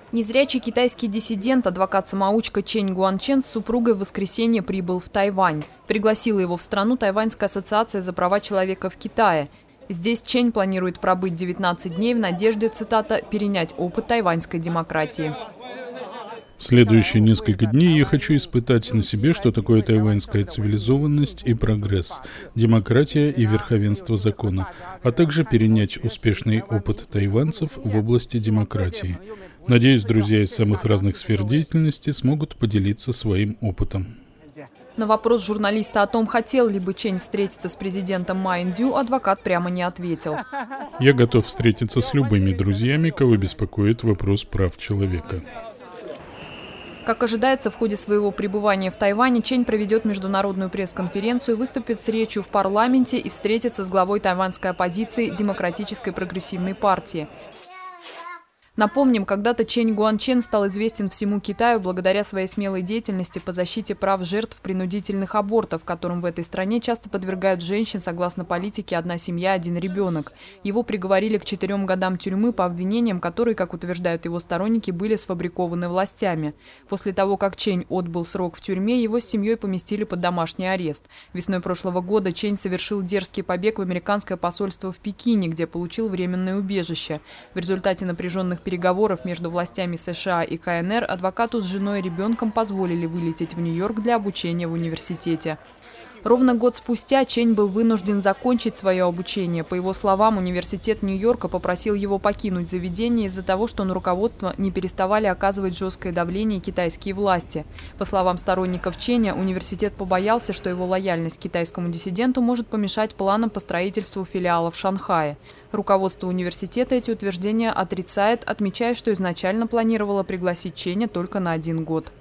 Незрячий китайский диссидент, адвокат-самоучка Чэнь Гуанчен с супругой в воскресенье прибыл в Тайвань. Пригласила его в страну Тайваньская ассоциация за права человека в Китае. Здесь Чэнь планирует пробыть 19 дней в надежде, цитата, «перенять опыт тайваньской демократии». В следующие несколько дней я хочу испытать на себе, что такое тайваньская цивилизованность и прогресс, демократия и верховенство закона, а также перенять успешный опыт тайваньцев в области демократии. Надеюсь, друзья из самых разных сфер деятельности смогут поделиться своим опытом. На вопрос журналиста о том, хотел ли бы Чэнь встретиться с президентом Ма Ин-дзю, адвокат прямо не ответил. Я готов встретиться с любыми друзьями, кого беспокоит вопрос прав человека. Как ожидается, в ходе своего пребывания в Тайване Чэнь проведет международную пресс-конференцию, выступит с речью в парламенте и встретится с главой тайваньской оппозиции Демократической прогрессивной партии. Напомним, когда-то Чэнь Гуанчен стал известен всему Китаю благодаря своей смелой деятельности по защите прав жертв принудительных абортов, которым в этой стране часто подвергают женщин согласно политике «одна семья, один ребенок». Его приговорили к 4 годам тюрьмы по обвинениям, которые, как утверждают его сторонники, были сфабрикованы властями. После того, как Чэнь отбыл срок в тюрьме, его с семьей поместили под домашний арест. Весной прошлого года Чэнь совершил дерзкий побег в американское посольство в Пекине, где получил временное убежище. В результате напряженных переговоров между властями США и КНР адвокату с женой и ребенком позволили вылететь в Нью-Йорк для обучения в университете. Ровно год спустя Чэнь был вынужден закончить свое обучение. По его словам, университет Нью-Йорка попросил его покинуть заведение из-за того, что на руководство не переставали оказывать жесткое давление китайские власти. По словам сторонников Чэня, университет побоялся, что его лояльность китайскому диссиденту может помешать планам по строительству филиала в Шанхае. Руководство университета эти утверждения отрицает, отмечая, что изначально планировало пригласить Чэня только на 1 год.